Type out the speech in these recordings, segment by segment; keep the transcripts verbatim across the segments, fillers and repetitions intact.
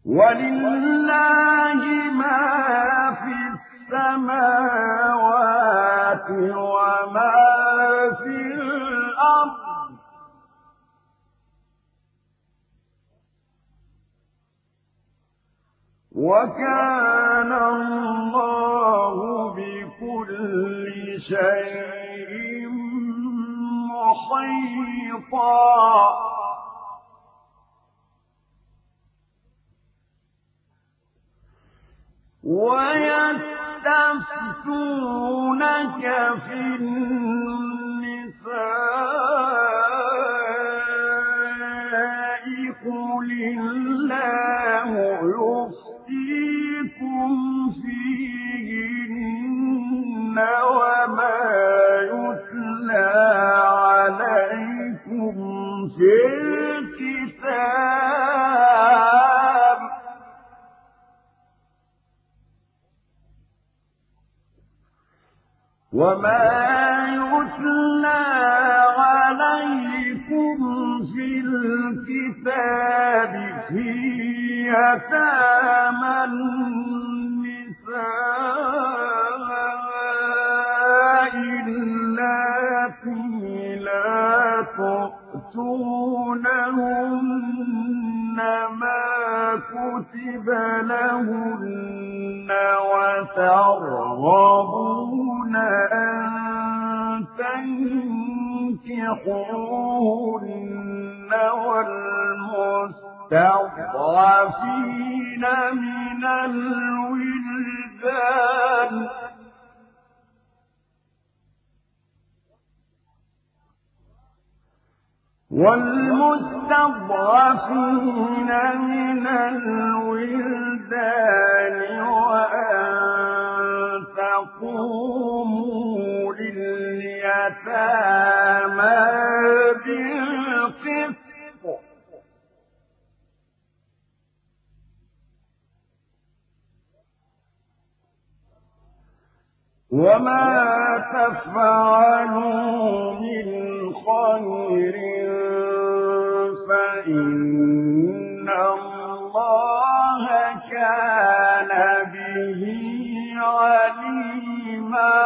ولله ما في السماوات وما في الأرض وكان الله بكل شيء محيطا ويستفتونك في النساء قل الله يفتيكم فيهن وما يتلى عليكم في الكتاب وما يتلى عليكم في الكتاب في يتامى النساء اللاتي لا تؤتونهن ما كتب لهن وترغبون أن تنكحوهن والمستضعفين من الولدان والمستضعفين من الولدان وأن تقوموا لليتامى بالقسط وما تفعلوا من خير فإن الله كان به عليما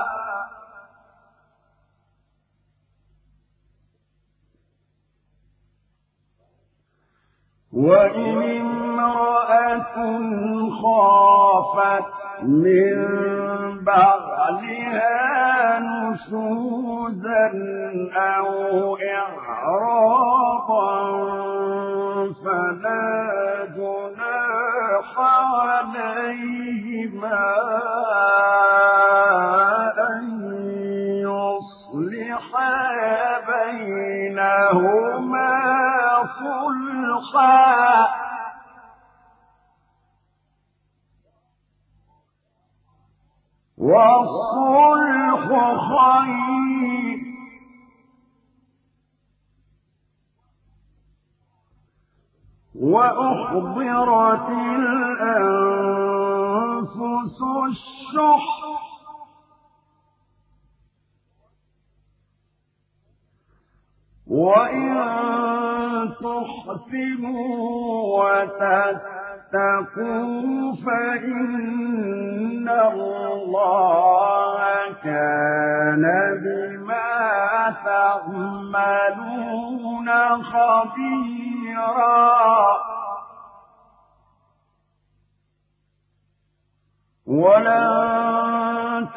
وإن امرأة خافت من بعلها نشوزا أو إعراضا فلا جناح عليهما أن يصلحا بينهما صلحا والصلح خير وأحضرت الأنفس الشح وإن تحسنوا وتتقوا فإن الله كان بما تعملون خبيرا ولن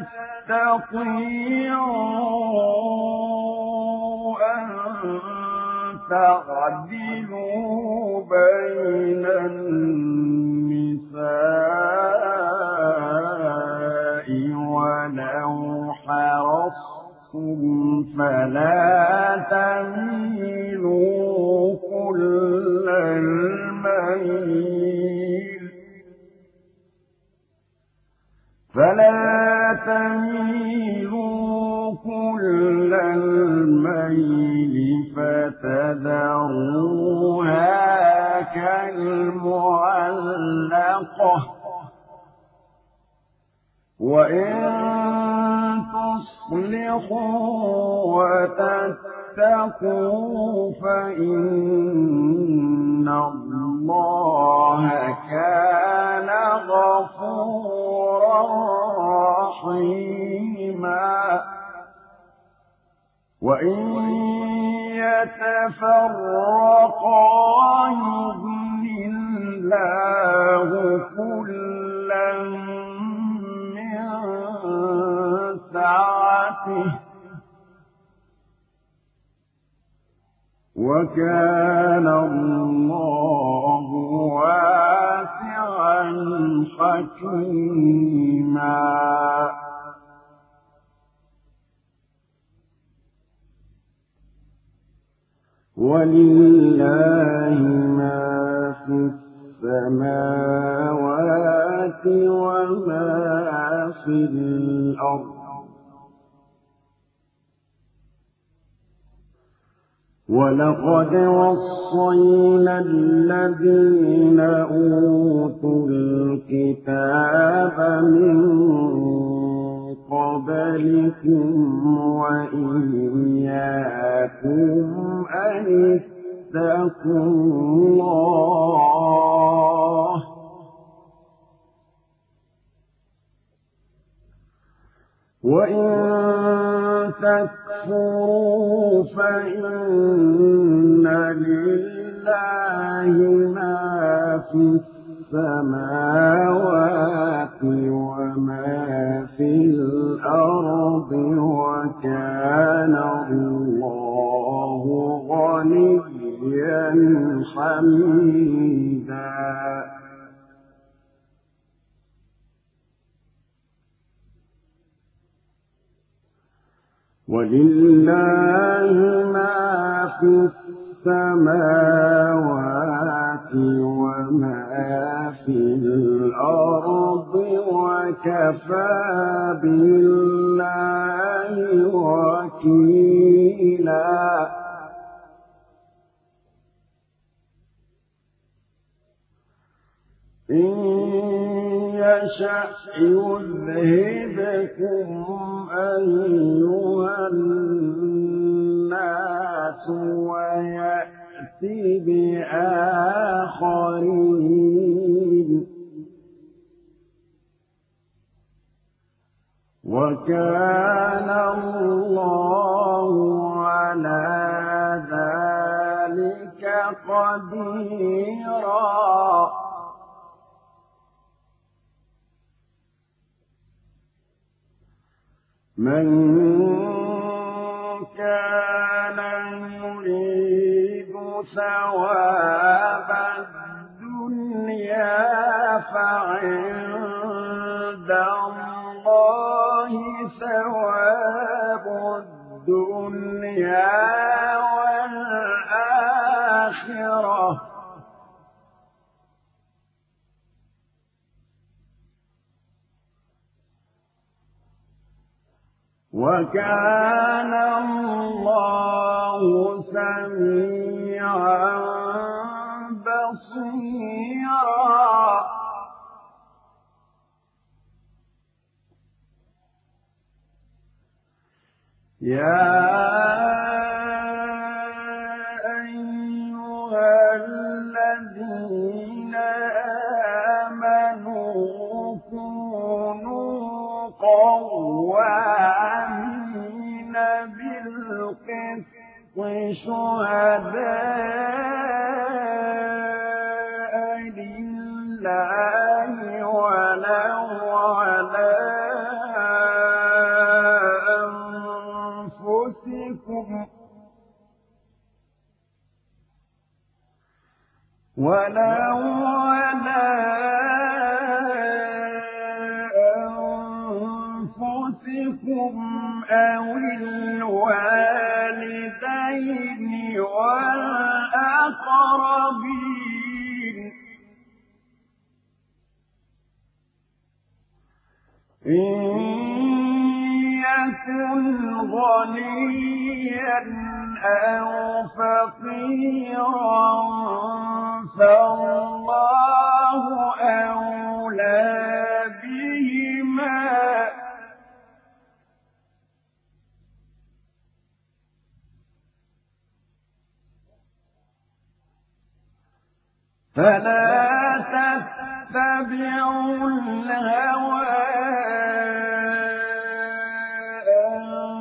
تستطيعوا أن تعدلوا بين النساء ولو حرصتم فلا تميلوا كل الميل فلا تميلوا كل الميل فتذروها كالمعلقة وإن تصلحوا واتقوا فإن الله كان غفورا رحيما وإن يتفرقا يغن الله كلا من سعته وكان الله واسعا حكيما ولله ما في السماوات وما في الأرض ولقد وصينا الذين أوتوا الكتاب من قبلكم وإياكم أن اتقوا الله وإن تكفروا فإن لله ما في السماوات وما في الأرض وكان الله غنيا حميدا ولله ما في السماوات وما في الأرض وكفى بالله وكيلا إن يشأ يذهبكم أيها الناس ويأتي بآخرين وكان الله على ذلك قديرا من كان يريد ثواب الدنيا فعند الله ثواب الدنيا والآخرة وكان الله سميعا بصيرا يا أيها الذين آمنوا كونوا قوامين بالقسط شهداء لله ولو على أنفسكم ولو على أنفسكم أو الوالدين والأقربين إن يكن غنيا أو فقيرا فالله أولى بهما فلا تتبعوا الهوى أن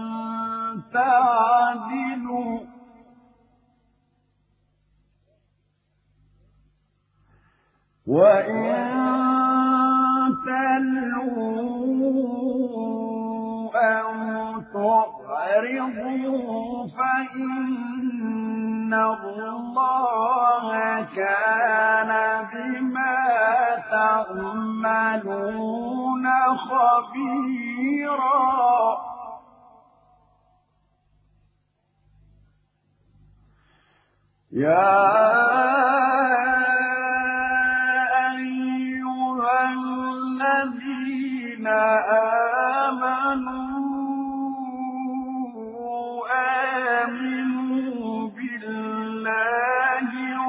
تعدلوا وإن تلووا أو تعرضوا فإن الله كان بما تعملون خبيرا يا أيها الذين آمنوا آمنوا بالله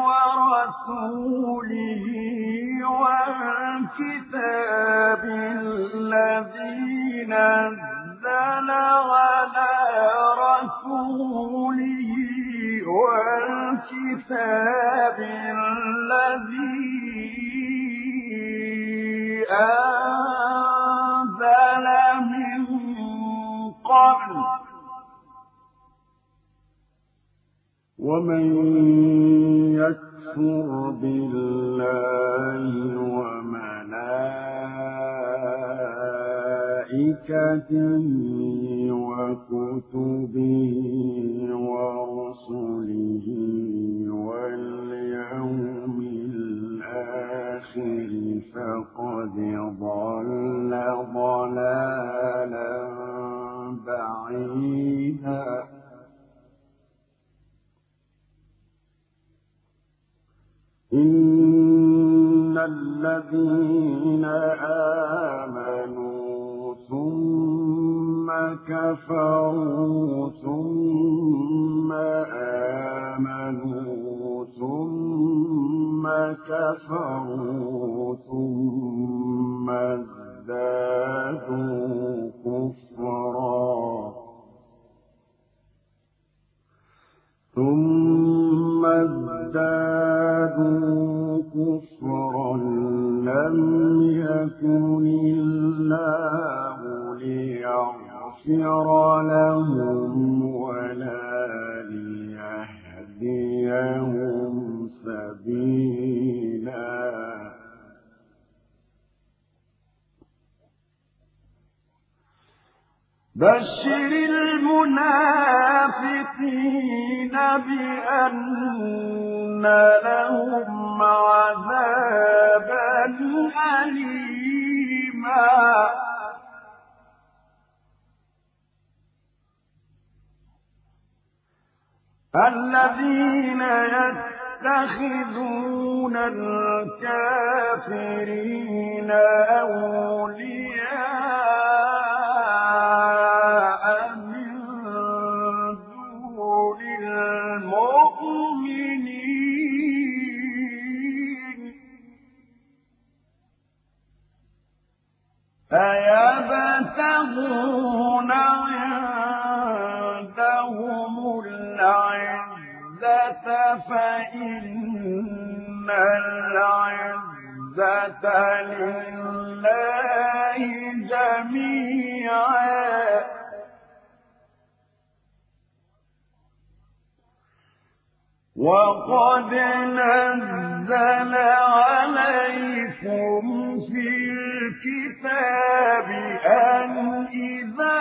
ورسوله والكتاب الذي نزل على رسوله والكتاب الذي أنزل من قبل ومن يكفر بالله وملائكته وكتبه ورسله واليوم الآخر فقد ضل ضلالا بعيدا إن الذين آمنوا ثم كفروا ثم آمنوا ثم كفروا ثم ازدادوا كفرا ثم ازدادوا كفرا لم يكن الله ليغفر لهم ولا ليهديهم سبيلا بشر المنافقين بأن لهم عذابا أليما الذين يتخذون الكافرين أولياء من دون المؤمنين أيبتغون عندهم العزة فإن العزة لله جميعا وقد نزل عليكم في الكتاب أن إذا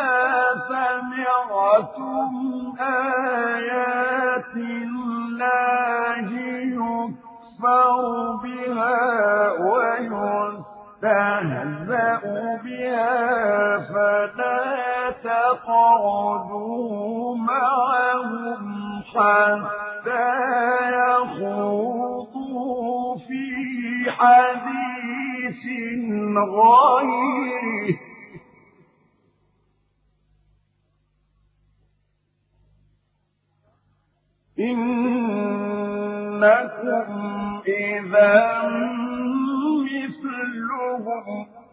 سمعتم آيات الله يكفر بها ويستهزأ بها فلا تقعدوا معهم حتى يخوضوا في حديث غيره إنكم إذا مثلهم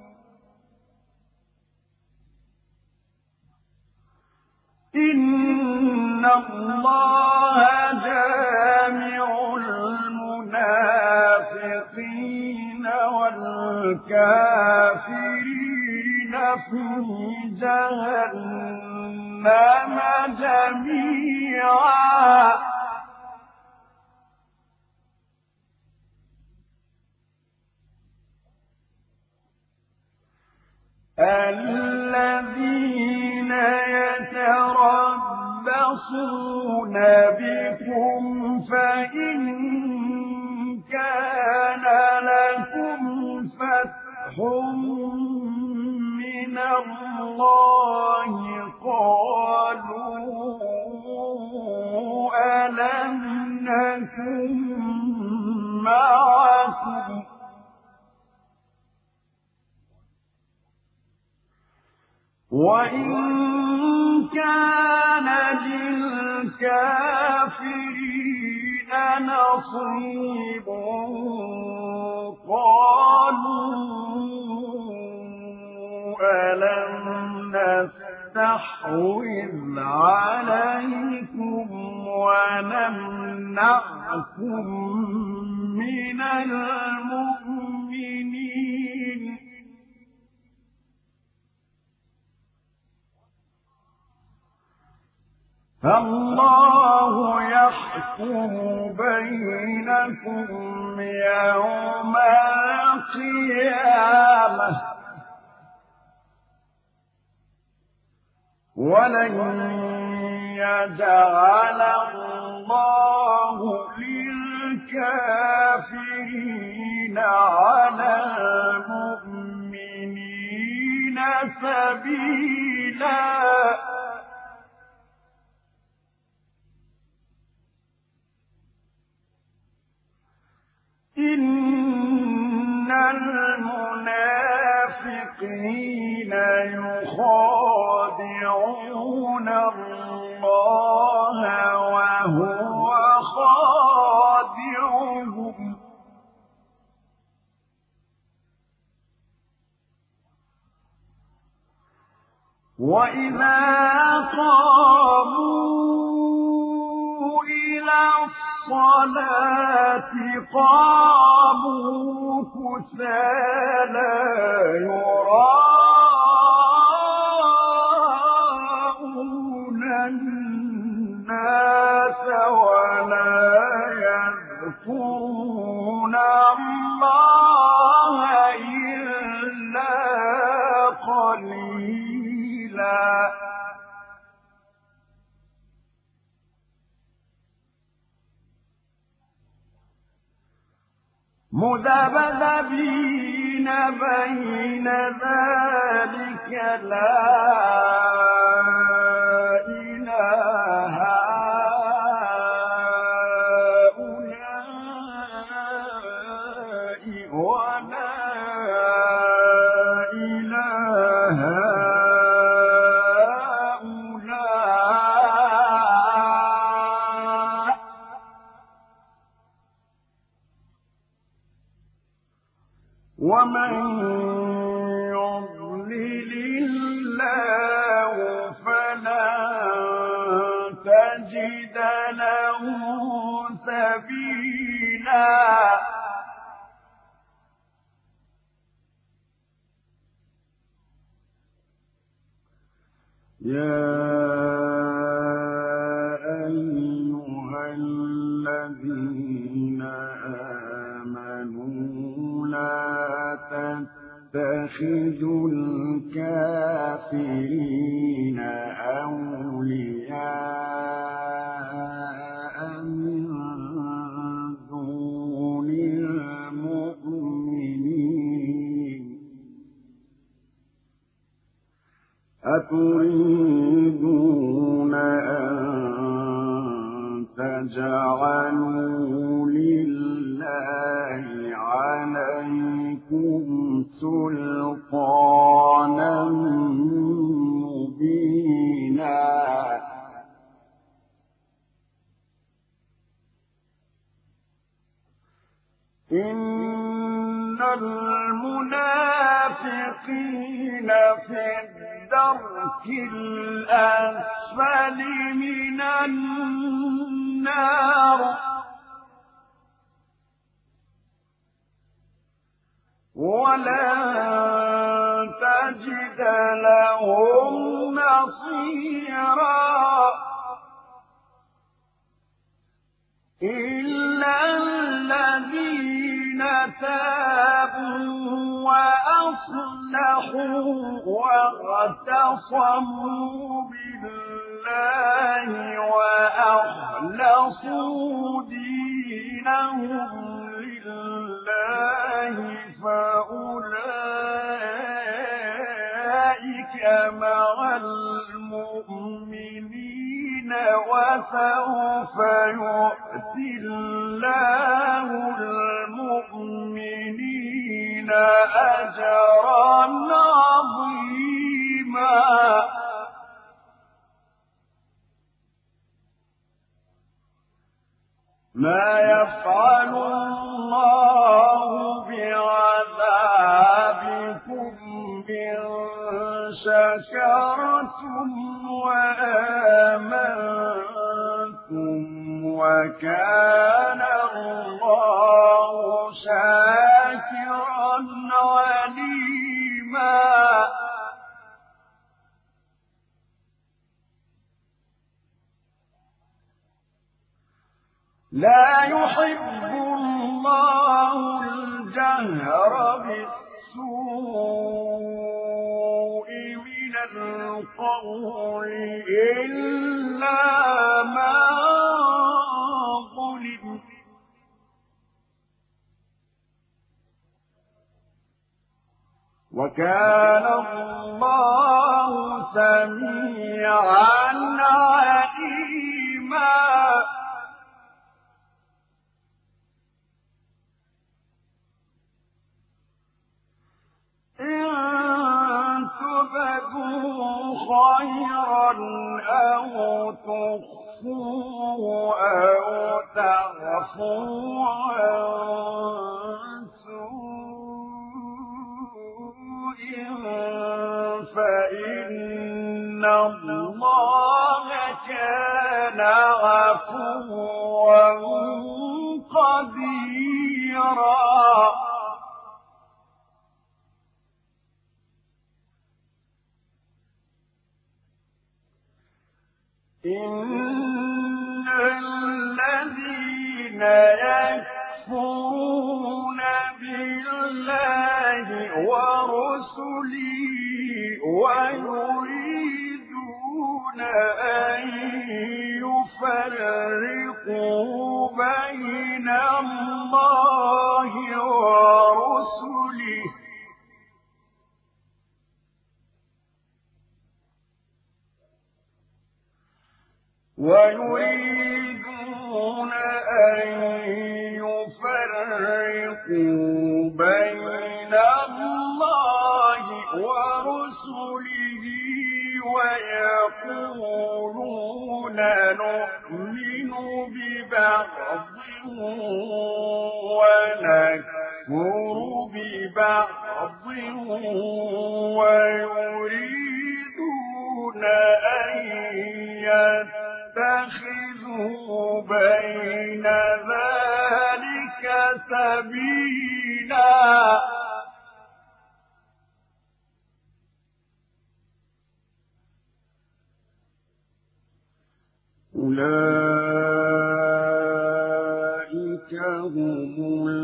إن الله جامع المنافقين الكافرين في جهنم جميعا الذين يتربصون بكم فإن كان لكم فتح من الله قالوا ألم نكن معكم وإن كان للكافرين نصيب قالوا ألم نستحوذ عليكم ونمنعكم من المؤمنين فالله يحكم بينكم يوم القيامة ولن يجعل الله للكافرين على المؤمنين سبيلا إن المنافقين يخادعون الله وهو خادعهم وإذا قاموا إلى الصلاة قاموا كسالى يراءون الناس ولا يذكرون الله إلا قليلا مذبذبين بين ذلك لا إله هؤلاء ولا إله هؤلاء ومن يضلل الله فلن تجد له سبيلا يا أيها الذين آمنوا لا تتخذوا الكافرين أولياء من دون المؤمنين أتريدون أن تجعلوا لله عليكم سلطانا مبينا إن المنافقين في الدرك الأسفل من النار ولن تجد لهم نصيرا إلا الذين تابوا وأصلحوا واعتصموا بالله وأخلصوا دينهم لله فأولئك مع المؤمنين وسوف يؤتي الله المؤمنين أجرا عظيما ما يفعل الله بعذابكم إن شكرتم وآمنتم وكان الله شاكرا عليما لا يحب الله الجهر بالسوء من القول إلا ما ظلم وكان الله سميعا عليما إن تبدوا خيرا أو تخفوه أو تعفوا عن سوء فإن الله كان عفوا قديرا إن الذين يكفرون بالله ورسله ويريدون أن يفرقوا بين الله ورسله ويريدون أن يفرقوا بين الله ورسله ويقولون نؤمن ببعض ونكفر ببعض ويريدون أن يتخذوا بين ذلك سبيلا أولئك هم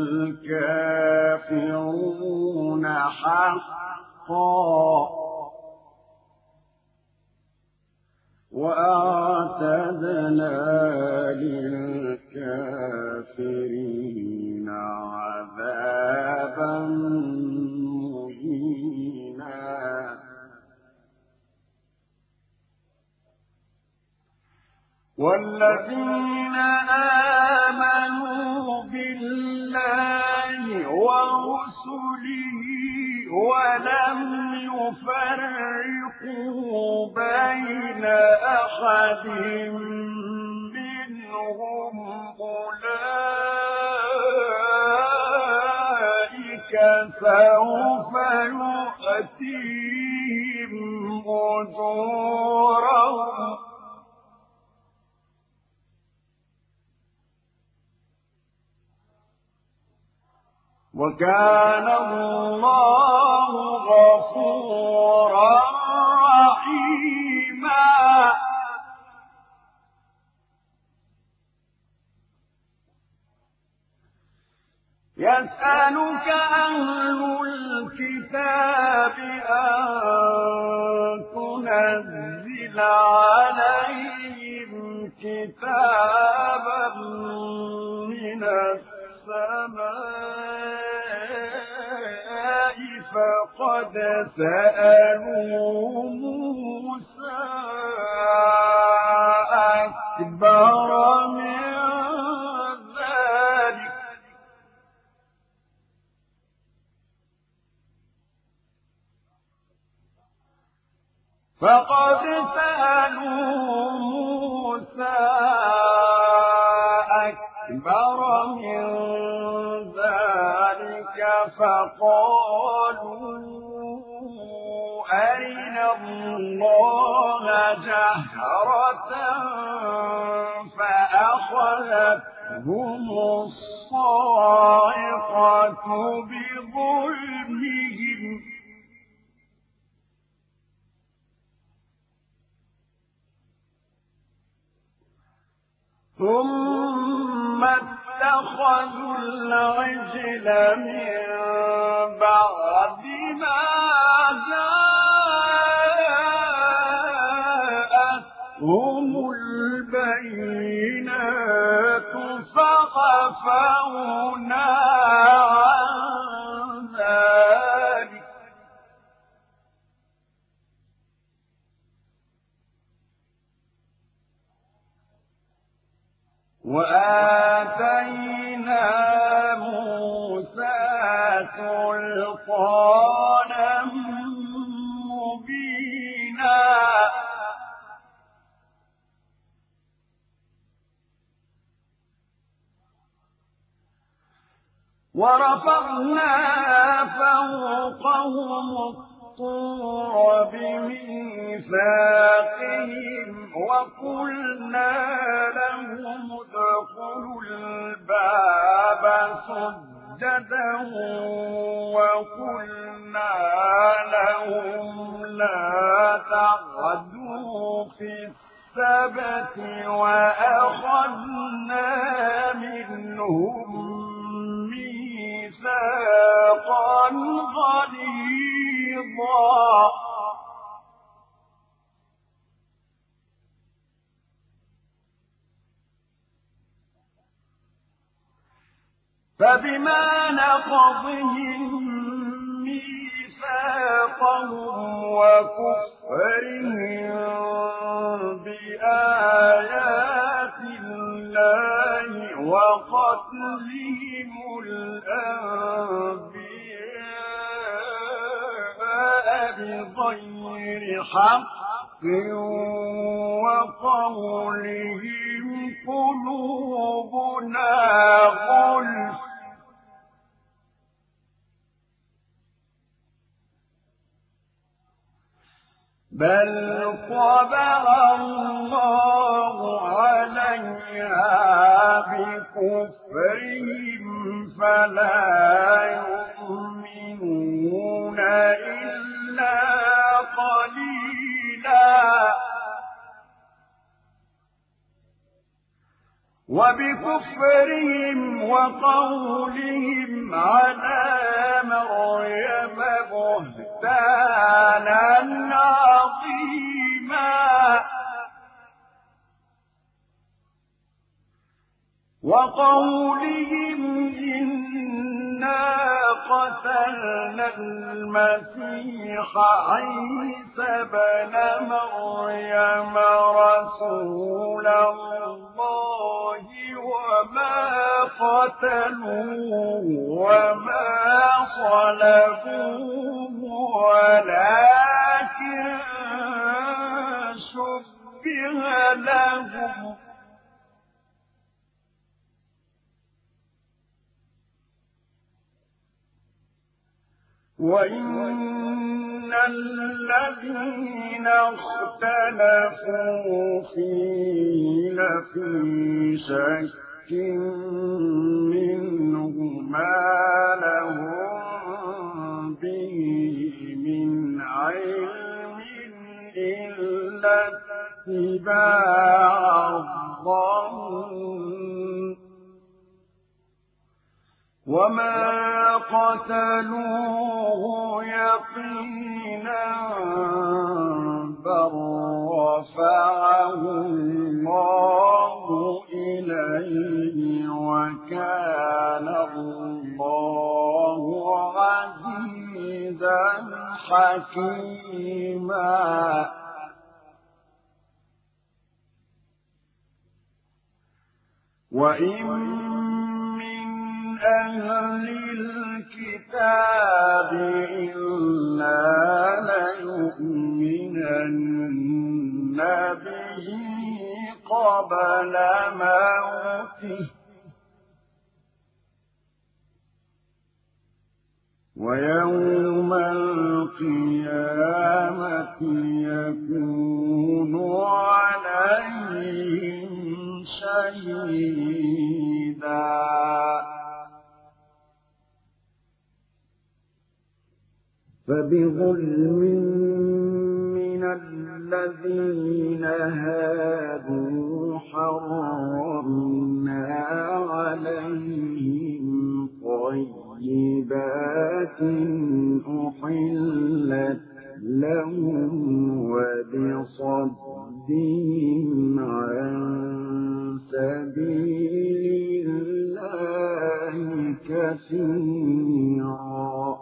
الكافرون حقا وأعتدنا للكافرين عذابا مهينا والذين آمنوا بالله ورسله ولم يفرقوا بين أحد منهم أولئك سوف يؤتيهم أجورهم وكان الله غفورا رحيما. يسألك أهل الكتاب أن تنزل عليهم كتابا من السماء فقد سألوا موسى أكبر من ذلك فقد سألوا موسى أكبر من ذلك فقالوا أرنا الله جهرة فأخذتهم الصاعقة بظلمهم ثم اتخذوا العجل من بعد ما جاءتهم البينات فعفونا عن ذلك وآتينا موسى سلطانا مبينا ورفعنا فوقهم الطور بميثاقهم وقلنا لهم ادخلوا الباب سجدا وقلنا لهم لا تعدوا في السبت وأخذنا منهم ميثاقا غليظا فبما نقضهم ميثاقهم وكفرهم بآيات الله وقتلهم الأنبياء بغير حق وقولهم قلوبنا غلف بل طبع الله عليها بكفرهم فلا يؤمنون إلا قليلا وبكفرهم وقولهم على مريم بهتانا عظيما وقولهم إنا قتلنا المسيح عيسى بن مريم رسول الله وما قتلوه وما صلبوه ولكن شبه لهم وإن الذين اختلفوا فيه لفي شك منه ما لهم إلا اتباع الظن وما قتلوه يقينا بل رفعه الله إليه وكان الله عزيزا حكيما وإن من أهل الكتاب إلا ليؤمنن به قبل موته ويوم القيامة يكون عليهم شهيدا فبظلم من الذين هادوا حرمنا عليهم طيبات أحلت لهم وبصدهم عن سبيل الله كثيرا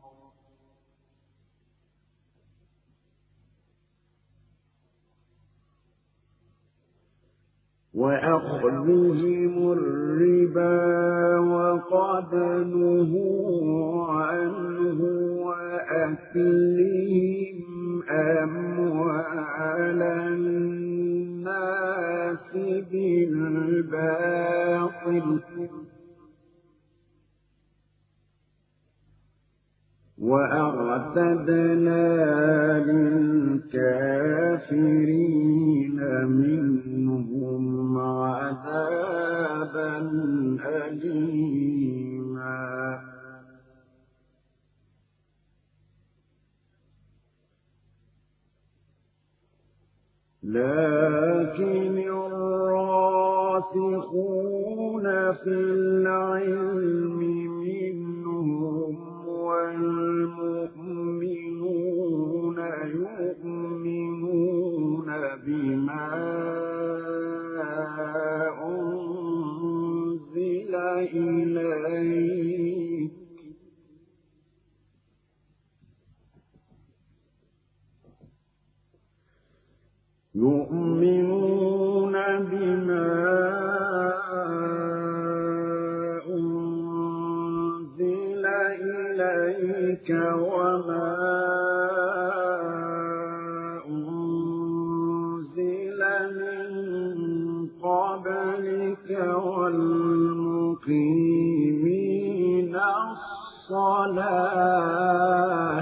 وأخذهم الربا وقد نهوا عنه وأكلهم أموال الناس بالباطل وأعتدنا للكافرين منهم عذابا أليما لكن الراسخون في العلم منهم والمؤمنون يؤمنون بما أنزل إليك يؤمنون بما أنزل إليك وما أنزل من قبلك والمقيمين الصلاة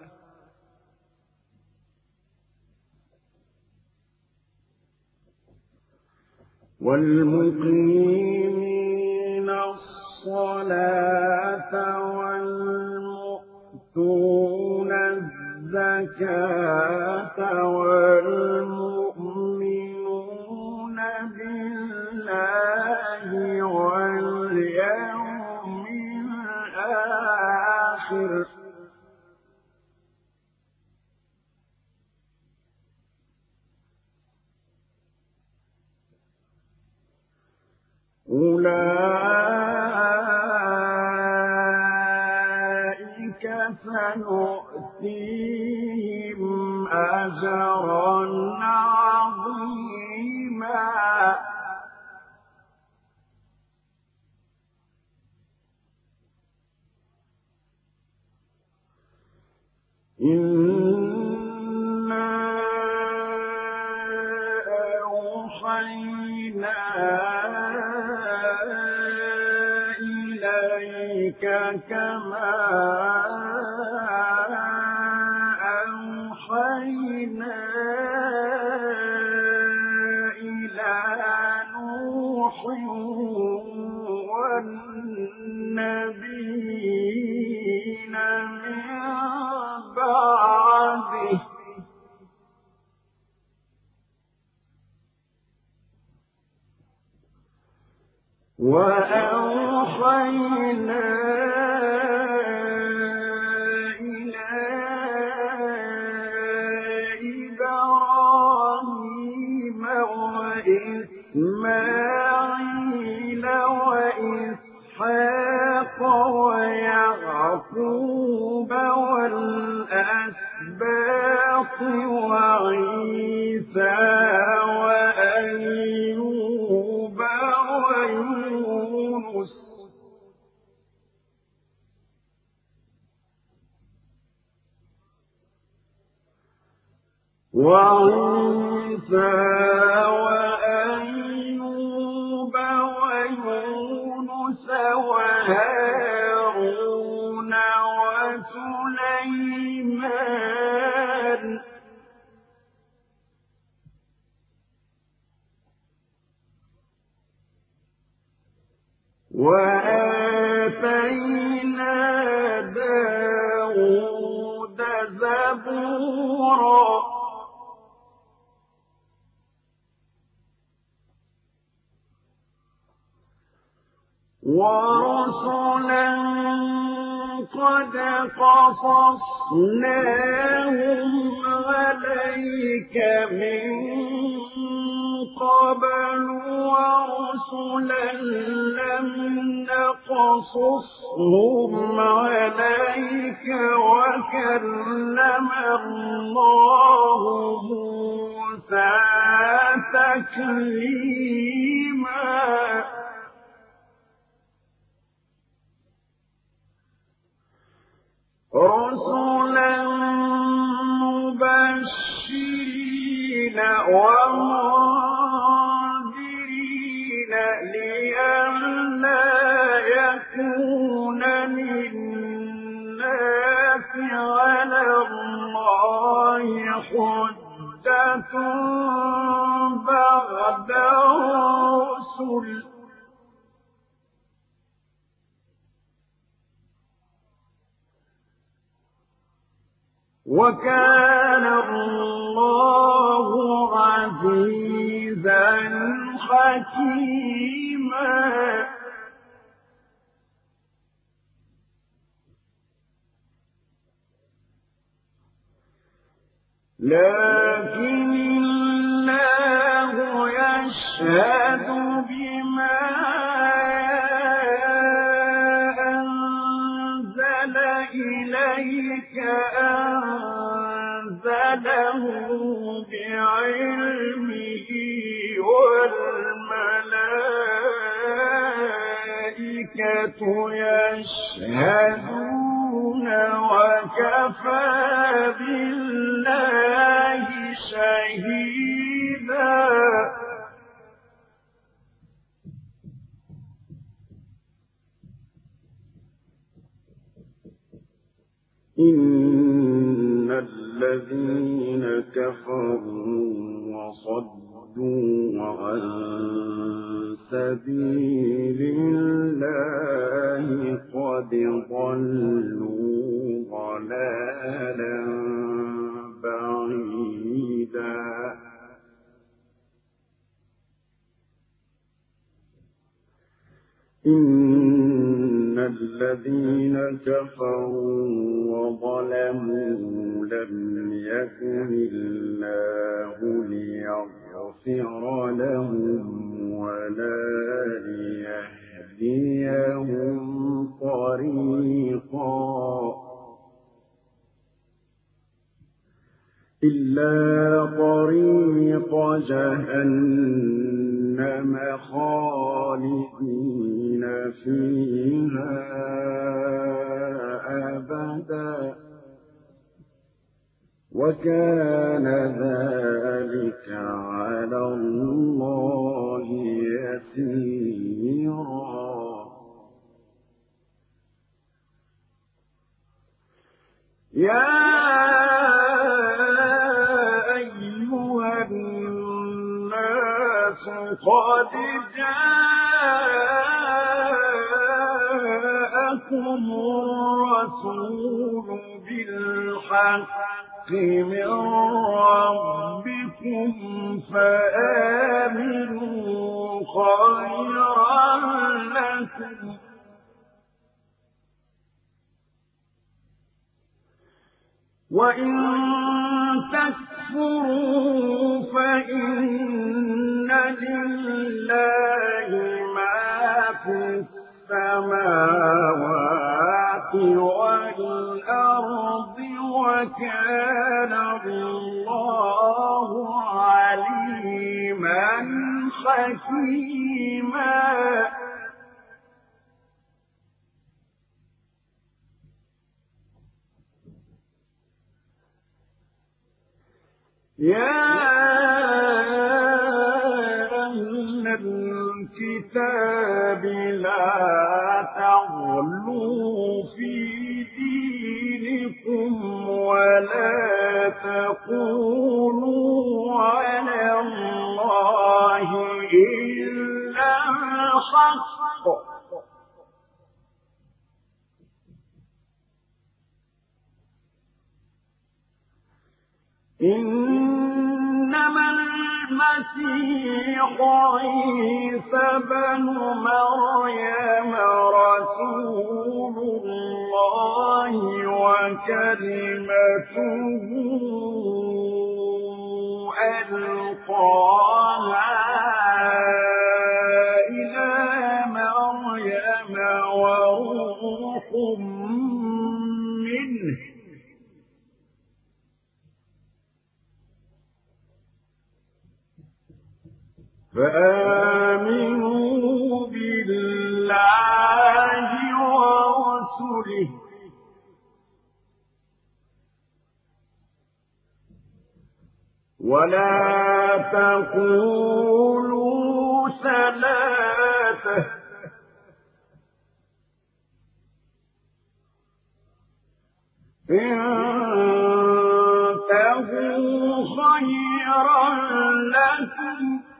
والمقيمين الصلاة والمؤتون الزكاة والمؤمنون بالله واليوم الآخر أولئك سنؤتيهم أجرا عظيما إنا أوحينا إليك كما أوحينا إلى نوح والنبيين من بعده وأوحينا إلى إبراهيم وإسماعيل وإسحاق ويعقوب والأسباط وعيسى وأيوب ويونس وعيسى وأيوب ويونس وهارون وسليمان وآتينا داود زبورا ورسلا قد قصصناهم عليك من قبل ورسلا لم نقصصهم عليك وكلم الله موسى تكليما رسلا مبشرين ومنذرين لئلا يكون للناس على الله حجة بعد الرسل وكان الله عزيزا حكيما لكن الله يشهد بما أنزل إليك أنزله بعلمه والملائكة يشهدون وكفى بالله شهيدا إن الذين كفروا وصدوا عن سبيل الله قد ضلوا ضلالا بعيدا إن الذين كفروا وظلموا لم يكن الله ليغفر لهم ولا ليهديهم طريقا إلا طريق جهنم خالدين فيها أبدا وكان ذلك على الله يسيرا يا أيها الناس قد جاءكم الرسول بالحق من ربكم فآمنوا خيرا لكم وإن تكفروا فإن لله ما في السماوات والأرض وكان الله عليما حكيما يا أهل الكتاب لا تغلوا في دينكم ولا تقولوا على الله إلا الحق إنما المسيح عيسى بن مريم رسول الله وكلمته ألقاها إلى مريم وروح منه فآمنوا بالله ورسله ولا تقولوا ثلاثة انتهوا خيرا لكم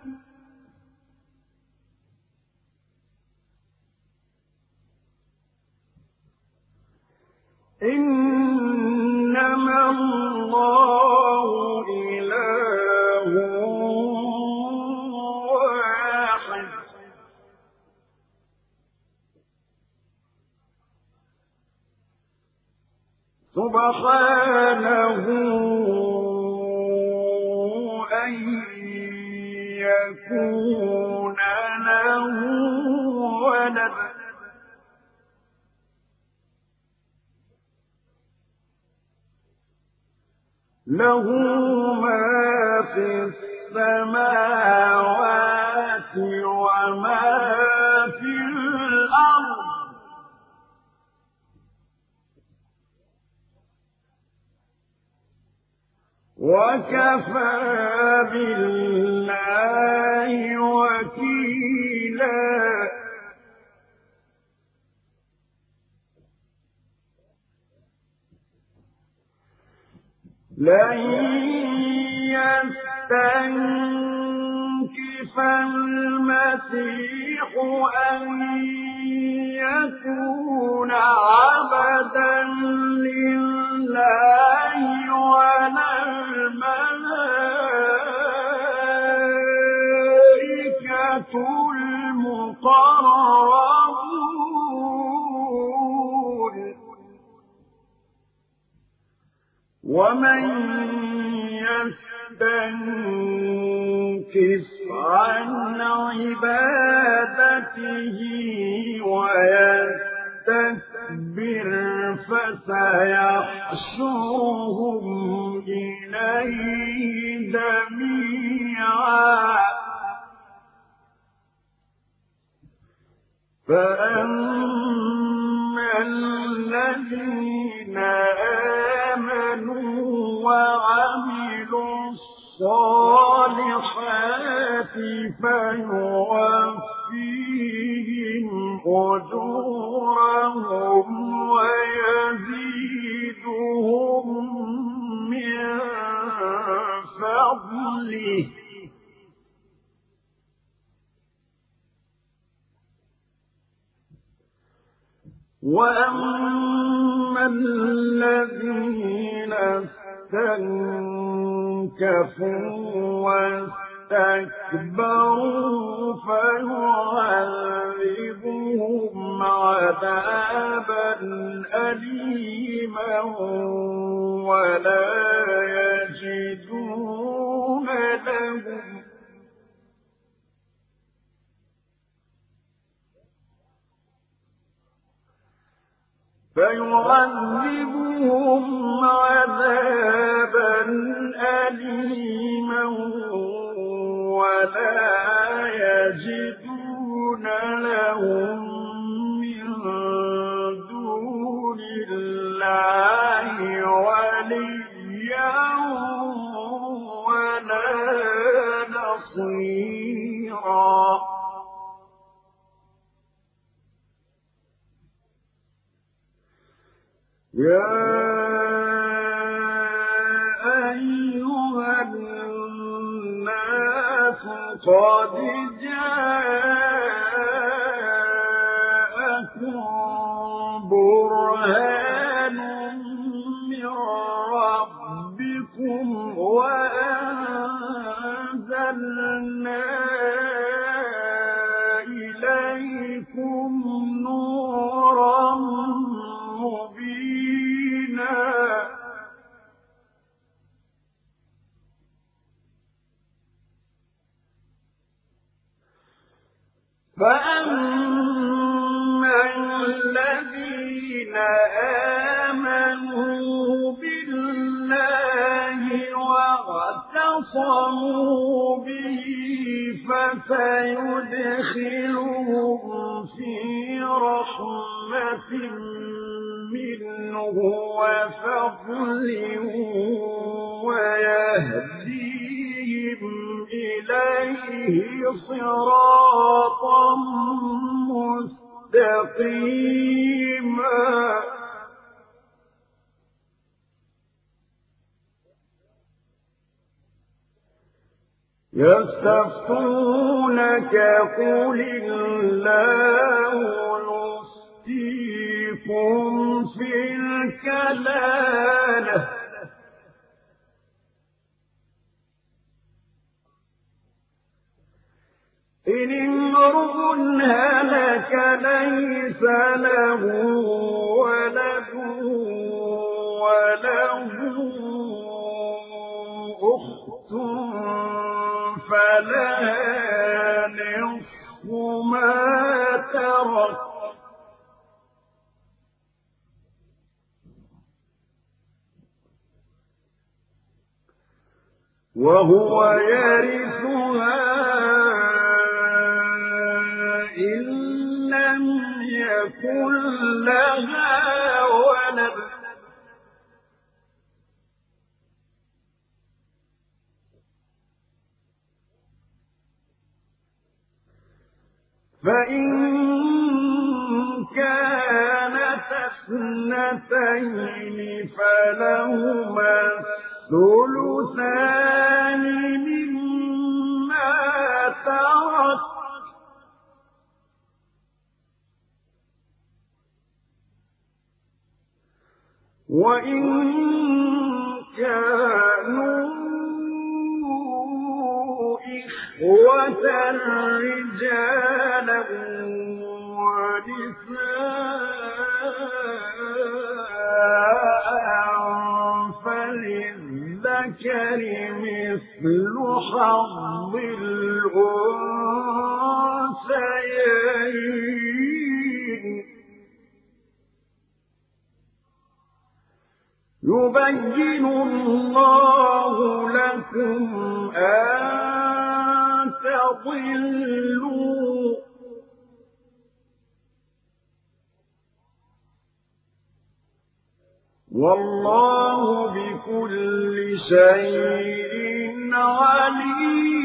إنما الله إله واحد سبحانه أن يكون له ولد له ما في السماوات وما في الأرض وكفى بالله وكيلا لن يستنكف المسيح أن يكون عبدا لله ولا الملائكة المقربون ومن يستنكف عن عبادته ويستكبر فسيحشرهم إليه جميعا فأما الذين آمنوا وعملوا الصالحات فيوفيهم أجورهم ويزيدهم من فضله وأما الذين استنكفوا واستكبروا فيعذبهم عذابا أليما ولا يجدون لهم فيعذبهم عذابا أليما ولا يجدون لهم من دون الله وليا ولا نصيرا يا أيها الناس قد جاءكم برهان من ربكم وأنزلنا إليكم نورا مبينا فأما الذين آمنوا بالله واعتصموا به فسيدخلهم في رحمة منه وفضل ويهديهم إليه صراطا مستقيما يستفتونك قل الله يفتيكم في الكلالة إن امرؤ هلك ليس له ولد وله أخت فلها نصف ما ترك وهو يرثها إن لم يكن لها ولد فإن كانت اثنتين فلهما الثلثان مما ترك وإن كانوا إخوة رجالا ونساء فللذكر مثل حظ الأنثيين يبين الله لكم أن تضلوا والله بكل شيء عليم